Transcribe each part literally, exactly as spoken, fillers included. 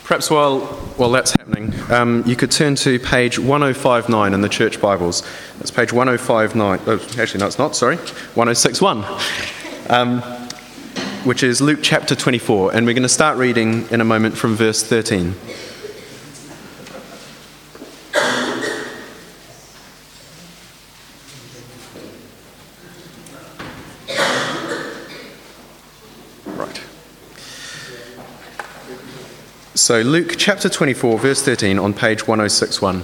Perhaps while while that's happening, um, you could turn to page one oh five nine in the church Bibles. That's page one oh five nine. Oh, actually, no, it's not. Sorry, one oh six one, um, which is Luke chapter twenty-four, and we're going to start reading in a moment from verse thirteen. So Luke chapter twenty-four, verse thirteen on page one oh six one.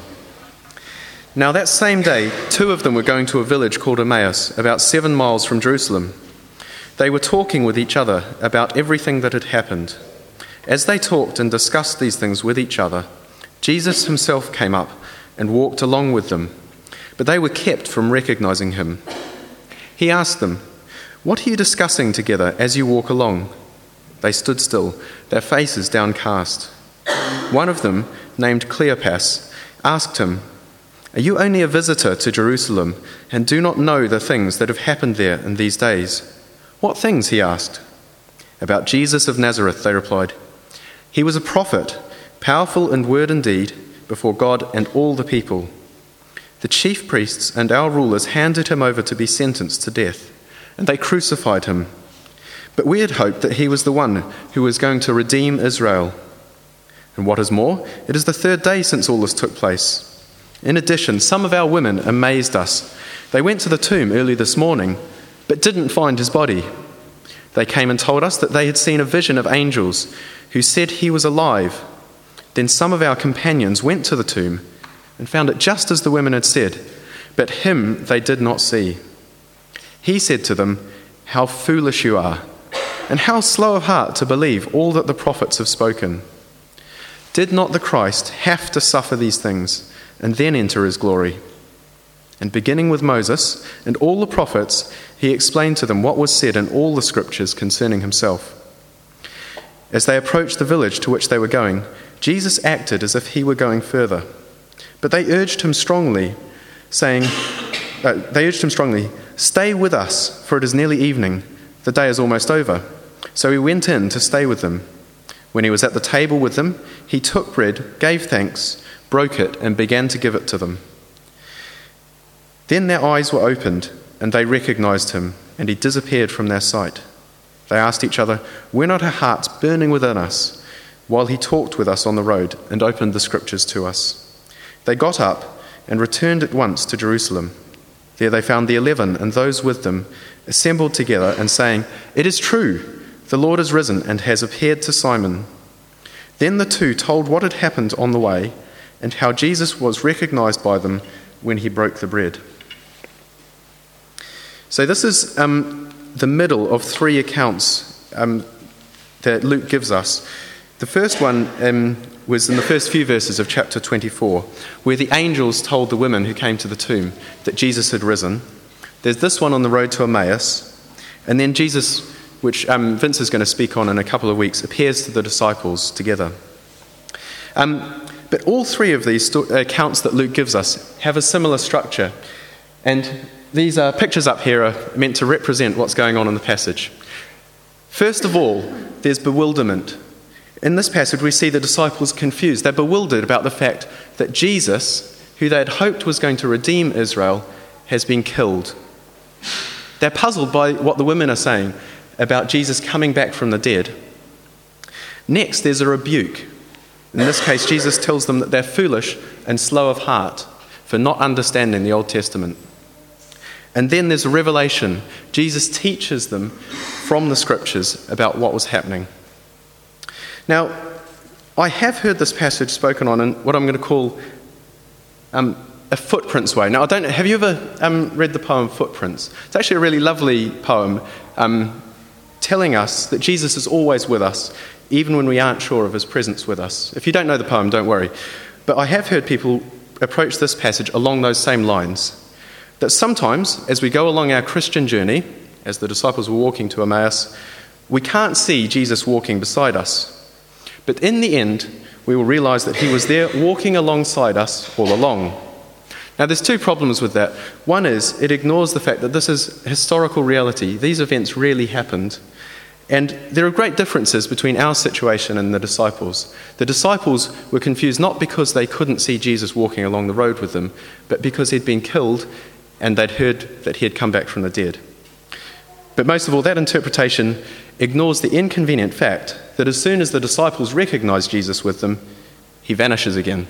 Now that same day, two of them were going to a village called Emmaus, about seven miles from Jerusalem. They were talking with each other about everything that had happened. As they talked and discussed these things with each other, Jesus himself came up and walked along with them, but they were kept from recognizing him. He asked them, "What are you discussing together as you walk along?" They stood still, their faces downcast. One of them, named Cleopas, asked him, "Are you only a visitor to Jerusalem and do not know the things that have happened there in these days?" "What things?" he asked. "About Jesus of Nazareth," they replied. "He was a prophet, powerful in word and deed before God and all the people. The chief priests and our rulers handed him over to be sentenced to death, and they crucified him. But we had hoped that he was the one who was going to redeem Israel. And what is more, it is the third day since all this took place. In addition, some of our women amazed us. They went to the tomb early this morning, but didn't find his body. They came and told us that they had seen a vision of angels who said he was alive. Then some of our companions went to the tomb and found it just as the women had said, but him they did not see." He said to them, "How foolish you are, and how slow of heart to believe all that the prophets have spoken. Did not the Christ have to suffer these things and then enter his glory?" And beginning with Moses and all the prophets, he explained to them what was said in all the scriptures concerning himself. As they approached the village to which they were going, Jesus acted as if he were going further. But they urged him strongly, saying, uh, they urged him strongly, "Stay with us, for it is nearly evening. The day is almost over." So he went in to stay with them. When he was at the table with them, he took bread, gave thanks, broke it, and began to give it to them. Then their eyes were opened, and they recognized him, and he disappeared from their sight. They asked each other, "Were not our hearts burning within us while he talked with us on the road and opened the scriptures to us?" They got up and returned at once to Jerusalem. There they found the eleven and those with them assembled together and saying, "It is true, the Lord is risen and has appeared to Simon." Then the two told what had happened on the way and how Jesus was recognized by them when he broke the bread. So this is um, the middle of three accounts um, that Luke gives us. The first one um, was in the first few verses of chapter twenty-four, where the angels told the women who came to the tomb that Jesus had risen. There's this one on the road to Emmaus, and then Jesus, which um, Vince is going to speak on in a couple of weeks, appears to the disciples together. Um, but all three of these sto- accounts that Luke gives us have a similar structure, and these uh, pictures up here are meant to represent what's going on in the passage. First of all, there's bewilderment. In this passage, we see the disciples confused. They're bewildered about the fact that Jesus, who they had hoped was going to redeem Israel, has been killed. They're puzzled by what the women are saying about Jesus coming back from the dead. Next, there's a rebuke. In this case, Jesus tells them that they're foolish and slow of heart for not understanding the Old Testament. And then there's a revelation. Jesus teaches them from the scriptures about what was happening. Now, I have heard this passage spoken on in what I'm going to call um, a footprints way. Now, I don't. Have you ever um, read the poem Footprints? It's actually a really lovely poem um, telling us that Jesus is always with us, even when we aren't sure of his presence with us. If you don't know the poem, don't worry. But I have heard people approach this passage along those same lines, that sometimes, as we go along our Christian journey, as the disciples were walking to Emmaus, we can't see Jesus walking beside us. But in the end, we will realize that he was there walking alongside us all along. Now, there's two problems with that. One is it ignores the fact that this is historical reality. These events really happened. And there are great differences between our situation and the disciples. The disciples were confused not because they couldn't see Jesus walking along the road with them, but because he'd been killed and they'd heard that he had come back from the dead. But most of all, that interpretation ignores the inconvenient fact that as soon as the disciples recognize Jesus with them, he vanishes again.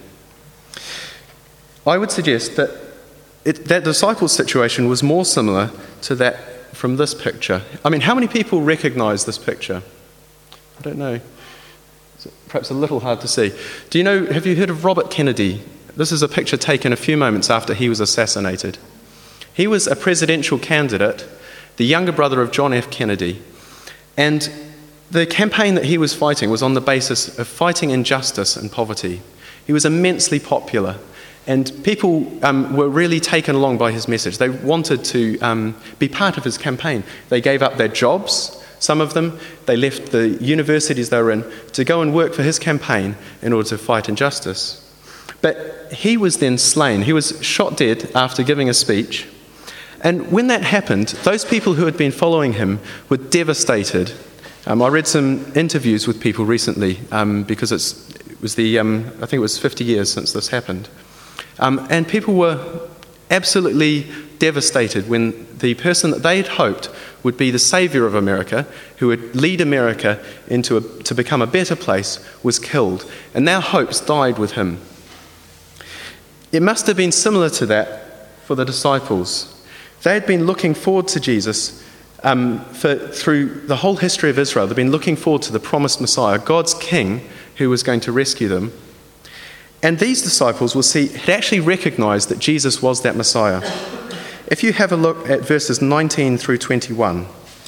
I would suggest that it, that disciples' situation was more similar to that from this picture. I mean, how many people recognize this picture? I don't know. It's perhaps a little hard to see. Do you know, have you heard of Robert Kennedy? This is a picture taken a few moments after he was assassinated. He was a presidential candidate, the younger brother of John F. Kennedy, and the campaign that he was fighting was on the basis of fighting injustice and poverty. He was immensely popular, and people um, were really taken along by his message. They wanted to um, be part of his campaign. They gave up their jobs, some of them. They left the universities they were in to go and work for his campaign in order to fight injustice. But he was then slain. He was shot dead after giving a speech. And when that happened, those people who had been following him were devastated. Um, I read some interviews with people recently um, because it's, it was the, um, I think it was fifty years since this happened. Um, and people were absolutely devastated when the person that they had hoped would be the saviour of America, who would lead America into a, to become a better place, was killed. And their hopes died with him. It must have been similar to that for the disciples. They had been looking forward to Jesus um, for, through the whole history of Israel. They'd been looking forward to the promised Messiah, God's King, who was going to rescue them. And these disciples, we'll see, had actually recognized that Jesus was that Messiah. If you have a look at verses nineteen through twenty-one,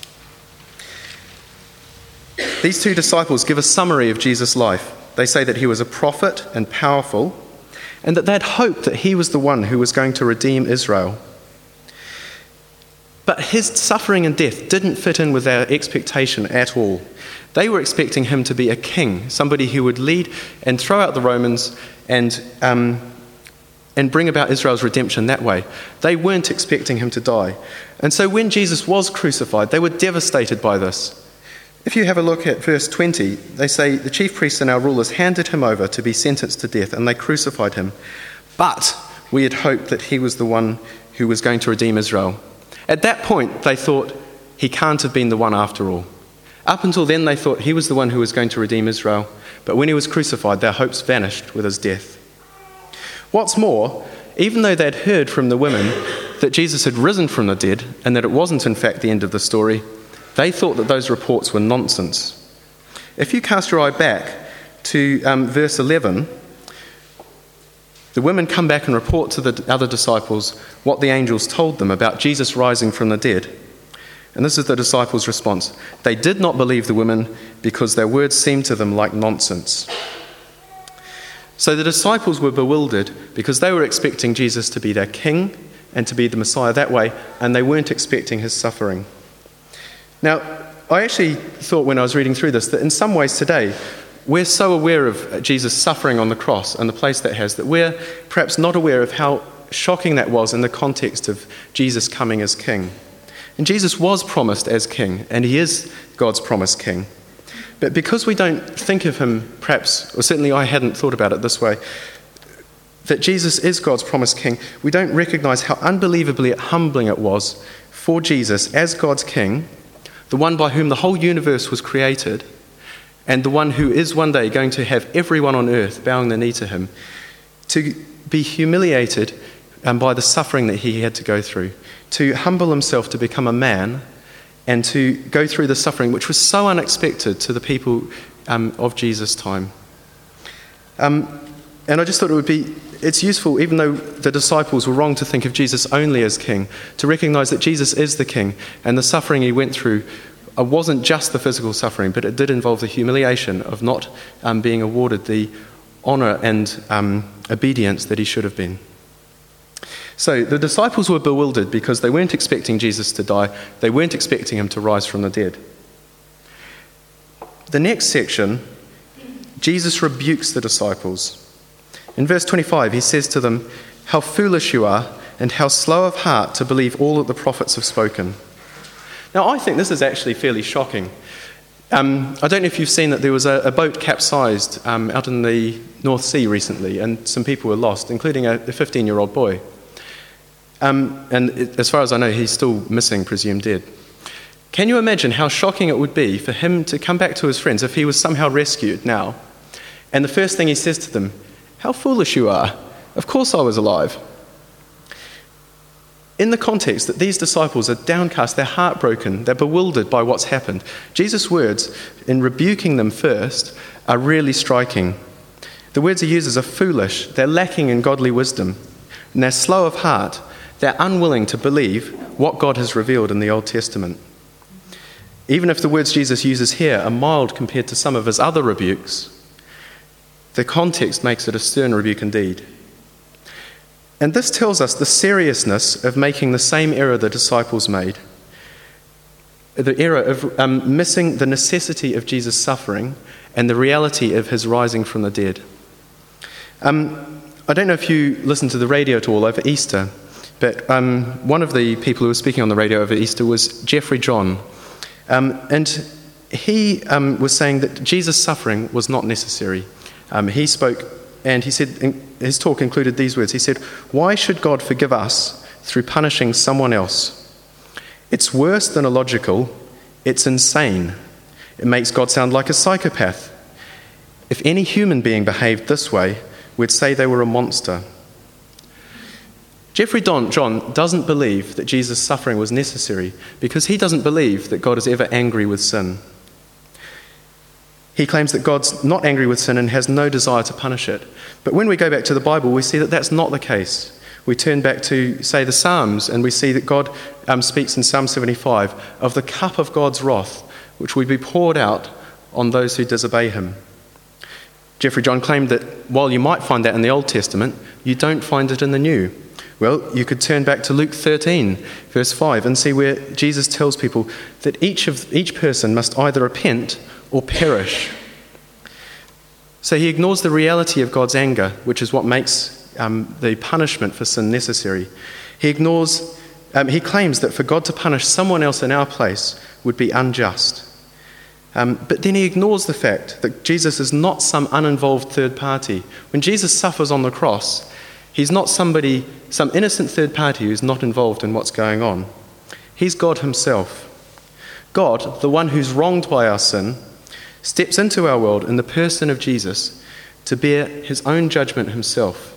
these two disciples give a summary of Jesus' life. They say that he was a prophet and powerful, and that they'd hoped that he was the one who was going to redeem Israel. But his suffering and death didn't fit in with their expectation at all. They were expecting him to be a king, somebody who would lead and throw out the Romans and um, and bring about Israel's redemption that way. They weren't expecting him to die. And so when Jesus was crucified, they were devastated by this. If you have a look at verse twenty, they say, the chief priests and our rulers handed him over to be sentenced to death, and they crucified him. But we had hoped that he was the one who was going to redeem Israel. At that point, they thought, he can't have been the one after all. Up until then, they thought he was the one who was going to redeem Israel. But when he was crucified, their hopes vanished with his death. What's more, even though they'd heard from the women that Jesus had risen from the dead and that it wasn't in fact the end of the story, they thought that those reports were nonsense. If you cast your eye back to um, verse eleven, the women come back and report to the other disciples what the angels told them about Jesus rising from the dead. And this is the disciples' response. They did not believe the women because their words seemed to them like nonsense. So the disciples were bewildered because they were expecting Jesus to be their king and to be the Messiah that way, and they weren't expecting his suffering. Now, I actually thought when I was reading through this that in some ways today, we're so aware of Jesus suffering on the cross and the place that has, that we're perhaps not aware of how shocking that was in the context of Jesus coming as king. And Jesus was promised as king, and he is God's promised king. But because we don't think of him perhaps, or certainly I hadn't thought about it this way, that Jesus is God's promised king, we don't recognize how unbelievably humbling it was for Jesus as God's king, the one by whom the whole universe was created, and the one who is one day going to have everyone on earth bowing the knee to him, to be humiliated um, by the suffering that he had to go through, to humble himself to become a man, and to go through the suffering which was so unexpected to the people um, of Jesus' time. Um, and I just thought it would be, it's useful, even though the disciples were wrong to think of Jesus only as king, to recognize that Jesus is the king, and the suffering he went through It wasn't just the physical suffering, but it did involve the humiliation of not um, being awarded the honour and um, obedience that he should have been. So the disciples were bewildered because they weren't expecting Jesus to die. They weren't expecting him to rise from the dead. The next section, Jesus rebukes the disciples. In verse twenty-five, he says to them, "How foolish you are, and how slow of heart to believe all that the prophets have spoken." Now, I think this is actually fairly shocking. Um, I don't know if you've seen that there was a, a boat capsized um, out in the North Sea recently, and some people were lost, including a fifteen-year-old boy. Um, and it, as far as I know, he's still missing, presumed dead. Can you imagine how shocking it would be for him to come back to his friends if he was somehow rescued now? And the first thing he says to them, "How foolish you are. Of course I was alive." In the context that these disciples are downcast, they're heartbroken, they're bewildered by what's happened, Jesus' words in rebuking them first are really striking. The words he uses are foolish, they're lacking in godly wisdom, and they're slow of heart, they're unwilling to believe what God has revealed in the Old Testament. Even if the words Jesus uses here are mild compared to some of his other rebukes, the context makes it a stern rebuke indeed. And this tells us the seriousness of making the same error the disciples made. The error of um, missing the necessity of Jesus' suffering and the reality of his rising from the dead. Um, I don't know if you listened to the radio at all over Easter, but um, one of the people who was speaking on the radio over Easter was Jeffrey John. Um, and he um, was saying that Jesus' suffering was not necessary. Um, he spoke, and he said, his talk included these words. He said, "Why should God forgive us through punishing someone else? It's worse than illogical. It's insane. It makes God sound like a psychopath. If any human being behaved this way, we'd say they were a monster." Jeffrey Don, John doesn't believe that Jesus' suffering was necessary because he doesn't believe that God is ever angry with sin. He claims that God's not angry with sin and has no desire to punish it. But when we go back to the Bible, we see that that's not the case. We turn back to, say, the Psalms, and we see that God um, speaks in Psalm seventy-five of the cup of God's wrath, which would be poured out on those who disobey him. Jeffrey John claimed that while you might find that in the Old Testament, you don't find it in the New. Well, you could turn back to Luke thirteen, verse five, and see where Jesus tells people that each of each person must either repent or perish. So he ignores the reality of God's anger, which is what makes um, the punishment for sin necessary. He ignores, um, he claims that for God to punish someone else in our place would be unjust. Um, but then he ignores the fact that Jesus is not some uninvolved third party. When Jesus suffers on the cross, he's not somebody, some innocent third party who's not involved in what's going on. He's God himself. God, the one who's wronged by our sin, steps into our world in the person of Jesus to bear his own judgment himself.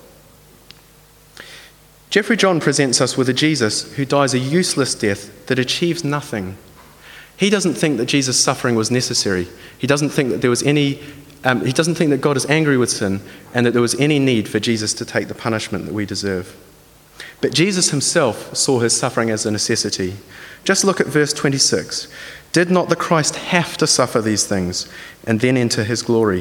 Jeffrey John presents us with a Jesus who dies a useless death that achieves nothing. He doesn't think that Jesus' suffering was necessary. He doesn't think that there was any, um, he doesn't think that God is angry with sin and that there was any need for Jesus to take the punishment that we deserve. But Jesus himself saw his suffering as a necessity. Just look at verse twenty-six. "Did not the Christ have to suffer these things and then enter his glory?"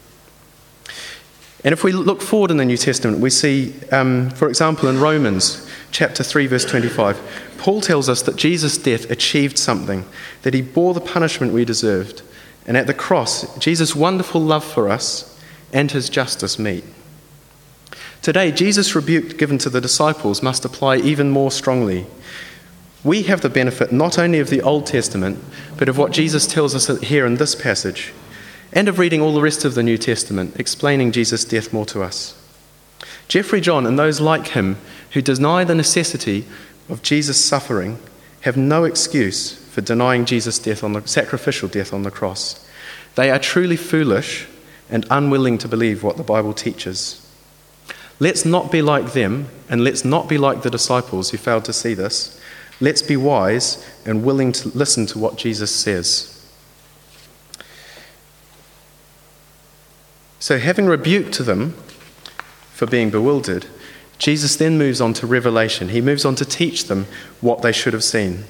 And if we look forward in the New Testament, we see, um, for example, in Romans chapter three, verse twenty-five, Paul tells us that Jesus' death achieved something, that he bore the punishment we deserved. And at the cross, Jesus' wonderful love for us and his justice meet. Today, Jesus' rebuke given to the disciples must apply even more strongly. We have the benefit not only of the Old Testament, but of what Jesus tells us here in this passage, and of reading all the rest of the New Testament, explaining Jesus' death more to us. Jeffrey John and those like him who deny the necessity of Jesus' suffering have no excuse for denying Jesus' death on the sacrificial death on the cross. They are truly foolish and unwilling to believe what the Bible teaches. Let's not be like them, and let's not be like the disciples who failed to see this. Let's be wise and willing to listen to what Jesus says. So, having rebuked them for being bewildered, Jesus then moves on to revelation. He moves on to teach them what they should have seen.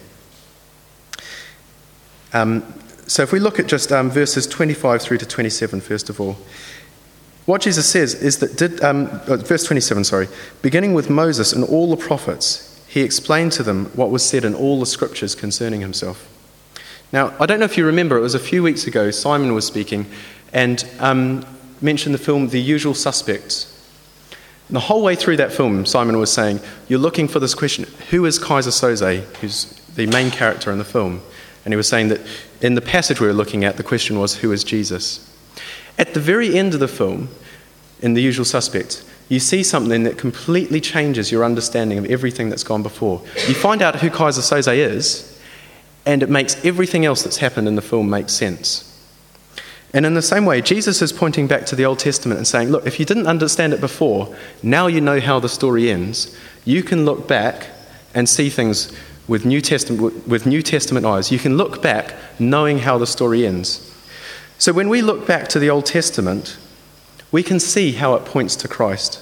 Um, so if we look at just um, verses twenty-five through to twenty-seven, first of all, what Jesus says is that, did, um, verse twenty-seven, sorry, beginning with Moses and all the prophets, he explained to them what was said in all the scriptures concerning himself. Now, I don't know if you remember, it was a few weeks ago, Simon was speaking and um, mentioned the film The Usual Suspects. And the whole way through that film, Simon was saying, you're looking for this question, who is Kaiser Soze, who's the main character in the film? And he was saying that in the passage we were looking at, the question was, who is Jesus? At the very end of the film, in The Usual Suspects, you see something that completely changes your understanding of everything that's gone before. You find out who Kaiser Soze is, and it makes everything else that's happened in the film make sense. And in the same way, Jesus is pointing back to the Old Testament and saying, look, if you didn't understand it before, now you know how the story ends. You can look back and see things with New Testament, with New Testament eyes. You can look back knowing how the story ends. So when we look back to the Old Testament, we can see how it points to Christ.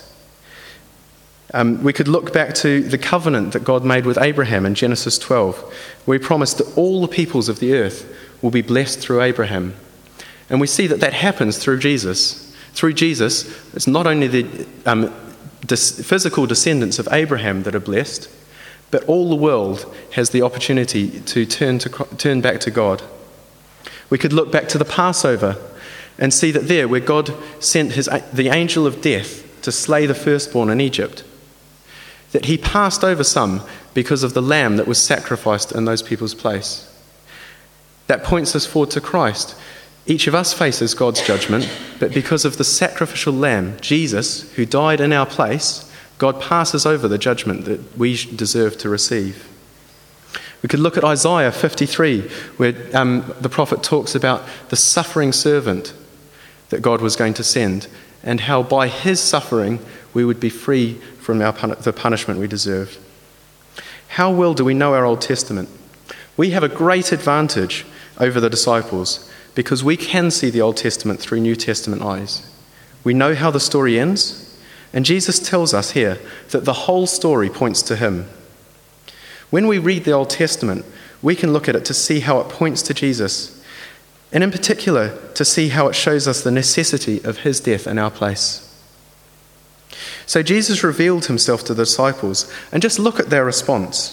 Um, we could look back to the covenant that God made with Abraham in Genesis twelve, where he promised that all the peoples of the earth will be blessed through Abraham. And we see that that happens through Jesus. Through Jesus, it's not only the um, dis- physical descendants of Abraham that are blessed, but all the world has the opportunity to turn to turn back to God. We could look back to the Passover and see that there, where God sent his, the angel of death to slay the firstborn in Egypt, that he passed over some because of the lamb that was sacrificed in those people's place. That points us forward to Christ. Each of us faces God's judgment, but because of the sacrificial lamb, Jesus, who died in our place, God passes over the judgment that we deserve to receive. We could look at Isaiah fifty-three, where um, the prophet talks about the suffering servant that God was going to send, and how by his suffering we would be free from our pun- the punishment we deserve. How well do we know our Old Testament? We have a great advantage over the disciples because we can see the Old Testament through New Testament eyes. We know how the story ends, and Jesus tells us here that the whole story points to him. When we read the Old Testament, we can look at it to see how it points to Jesus, and in particular, to see how it shows us the necessity of his death in our place. So Jesus revealed himself to the disciples, and just look at their response.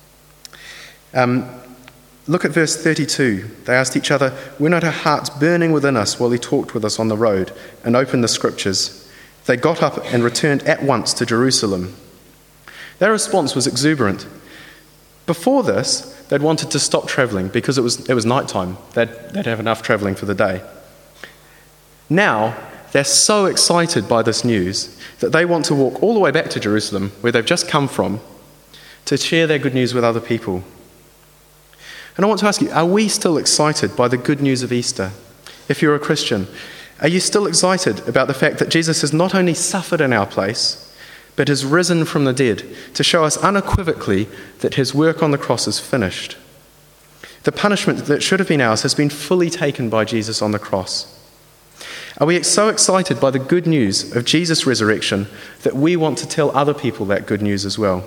Um, look at verse thirty-two. They asked each other, "Were not our hearts burning within us while he talked with us on the road and opened the scriptures?" They got up and returned at once to Jerusalem. Their response was exuberant. Before this, they'd wanted to stop travelling because it was it was nighttime. They'd, they'd have enough travelling for the day. Now, they're so excited by this news that they want to walk all the way back to Jerusalem, where they've just come from, to share their good news with other people. And I want to ask you, are we still excited by the good news of Easter? If you're a Christian, are you still excited about the fact that Jesus has not only suffered in our place, but has risen from the dead to show us unequivocally that his work on the cross is finished? The punishment that should have been ours has been fully taken by Jesus on the cross. Are we so excited by the good news of Jesus' resurrection that we want to tell other people that good news as well?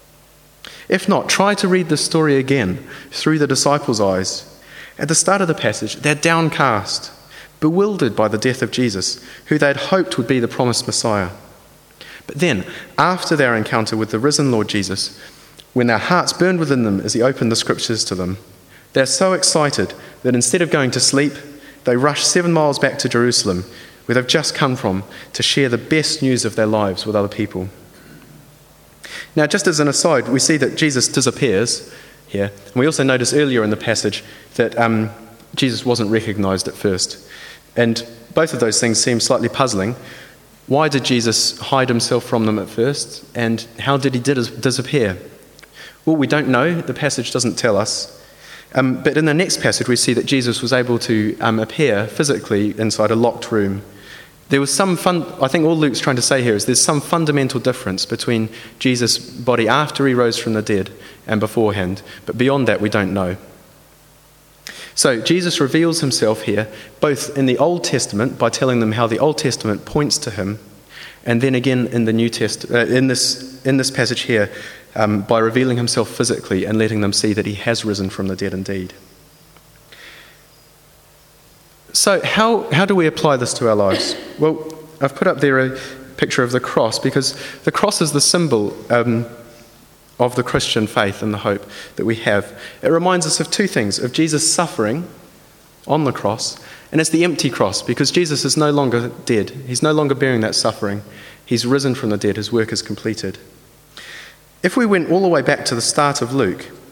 If not, try to read the story again through the disciples' eyes. At the start of the passage, they're downcast, bewildered by the death of Jesus, who they'd hoped would be the promised Messiah. But then, after their encounter with the risen Lord Jesus, when their hearts burned within them as he opened the scriptures to them, they're so excited that instead of going to sleep, they rush seven miles back to Jerusalem, where they've just come from, to share the best news of their lives with other people. Now, just as an aside, we see that Jesus disappears here. And we also notice earlier in the passage that um, Jesus wasn't recognized at first. And both of those things seem slightly puzzling. Why did Jesus hide himself from them at first? And how did he dis- disappear? Well, we don't know. The passage doesn't tell us. Um, but in the next passage, we see that Jesus was able to um, appear physically inside a locked room. There was some fun, I think all Luke's trying to say here is there's some fundamental difference between Jesus' body after he rose from the dead and beforehand. But beyond that, we don't know. So Jesus reveals himself here, both in the Old Testament by telling them how the Old Testament points to him, and then again in the New Test, uh, in this in this passage here, um, by revealing himself physically and letting them see that he has risen from the dead indeed. So how how do we apply this to our lives? Well, I've put up there a picture of the cross because the cross is the symbol um, of the Christian faith and the hope that we have. It reminds us of two things, of Jesus suffering on the cross, and it's the empty cross because Jesus is no longer dead. He's no longer bearing that suffering. He's risen from the dead. His work is completed. If we went all the way back to the start of Luke,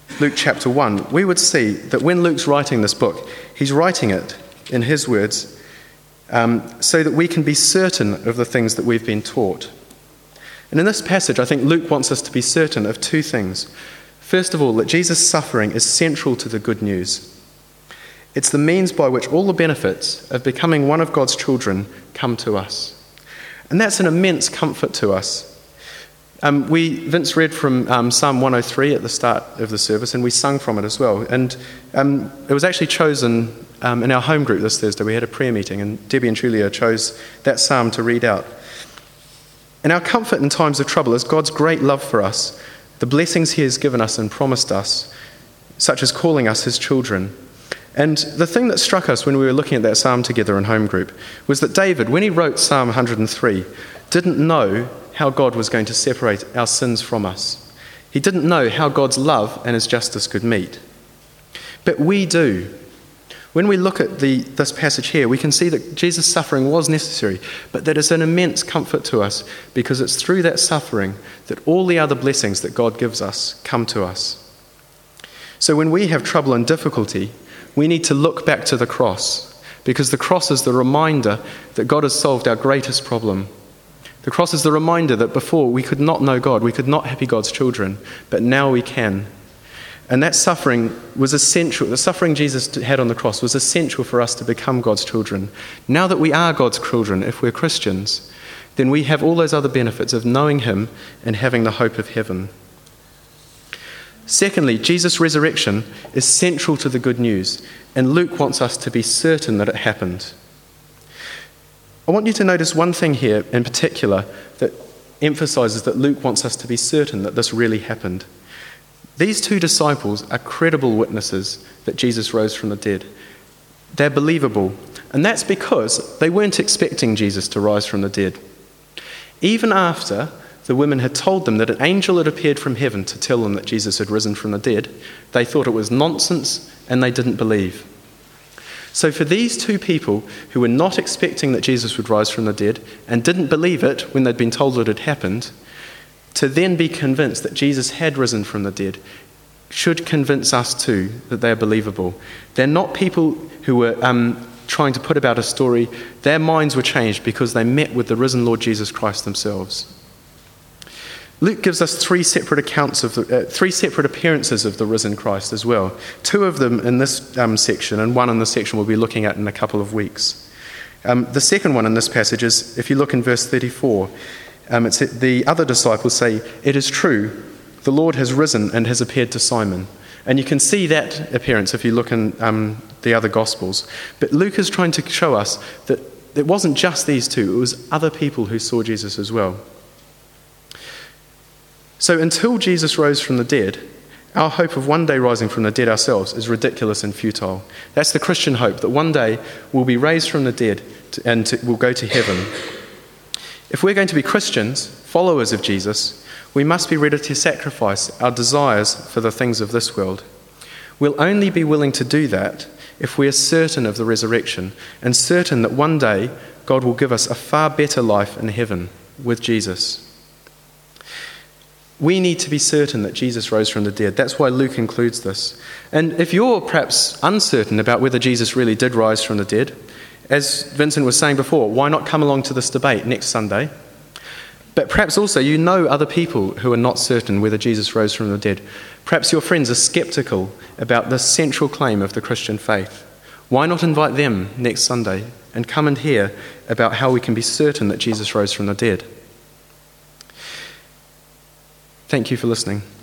Luke chapter one, we would see that when Luke's writing this book, he's writing it, in his words, um, so that we can be certain of the things that we've been taught. And in this passage, I think Luke wants us to be certain of two things. First of all, that Jesus' suffering is central to the good news. It's the means by which all the benefits of becoming one of God's children come to us. And that's an immense comfort to us. Um, we Vince read from um, Psalm one oh three at the start of the service, and we sung from it as well. And um, it was actually chosen um, in our home group this Thursday. We had a prayer meeting, and Debbie and Julia chose that psalm to read out. And our comfort in times of trouble is God's great love for us, the blessings he has given us and promised us, such as calling us his children. And the thing that struck us when we were looking at that psalm together in home group was that David, when he wrote Psalm one oh three, didn't know how God was going to separate our sins from us. He didn't know how God's love and his justice could meet. But we do. When we look at the, this passage here, we can see that Jesus' suffering was necessary, but that it's an immense comfort to us because it's through that suffering that all the other blessings that God gives us come to us. So when we have trouble and difficulty, we need to look back to the cross, because the cross is the reminder that God has solved our greatest problem. The cross is the reminder that before we could not know God, we could not be God's children, but now we can. And that suffering was essential. The suffering Jesus had on the cross was essential for us to become God's children. Now that we are God's children, if we're Christians, then we have all those other benefits of knowing him and having the hope of heaven. Secondly, Jesus' resurrection is central to the good news, and Luke wants us to be certain that it happened. I want you to notice one thing here in particular that emphasizes that Luke wants us to be certain that this really happened. These two disciples are credible witnesses that Jesus rose from the dead. They're believable, and that's because they weren't expecting Jesus to rise from the dead. Even after the women had told them that an angel had appeared from heaven to tell them that Jesus had risen from the dead, they thought it was nonsense and they didn't believe. So for these two people who were not expecting that Jesus would rise from the dead and didn't believe it when they'd been told it had happened, to then be convinced that Jesus had risen from the dead should convince us too that they are believable. They're not people who were um, trying to put about a story. Their minds were changed because they met with the risen Lord Jesus Christ themselves. Luke gives us three separate accounts of the, uh, three separate appearances of the risen Christ as well. Two of them in this um, section, and one in the section we'll be looking at in a couple of weeks. Um, the second one in this passage is, if you look in verse thirty-four, um, it's the other disciples say, "It is true, the Lord has risen and has appeared to Simon." And you can see that appearance if you look in um, the other Gospels. But Luke is trying to show us that it wasn't just these two, it was other people who saw Jesus as well. So until Jesus rose from the dead, our hope of one day rising from the dead ourselves is ridiculous and futile. That's the Christian hope, that one day we'll be raised from the dead and to, we'll go to heaven. If we're going to be Christians, followers of Jesus, we must be ready to sacrifice our desires for the things of this world. We'll only be willing to do that if we are certain of the resurrection and certain that one day God will give us a far better life in heaven with Jesus. We need to be certain that Jesus rose from the dead. That's why Luke includes this. And if you're perhaps uncertain about whether Jesus really did rise from the dead, as Vincent was saying before, why not come along to this debate next Sunday? But perhaps also you know other people who are not certain whether Jesus rose from the dead. Perhaps your friends are skeptical about this central claim of the Christian faith. Why not invite them next Sunday and come and hear about how we can be certain that Jesus rose from the dead? Thank you for listening.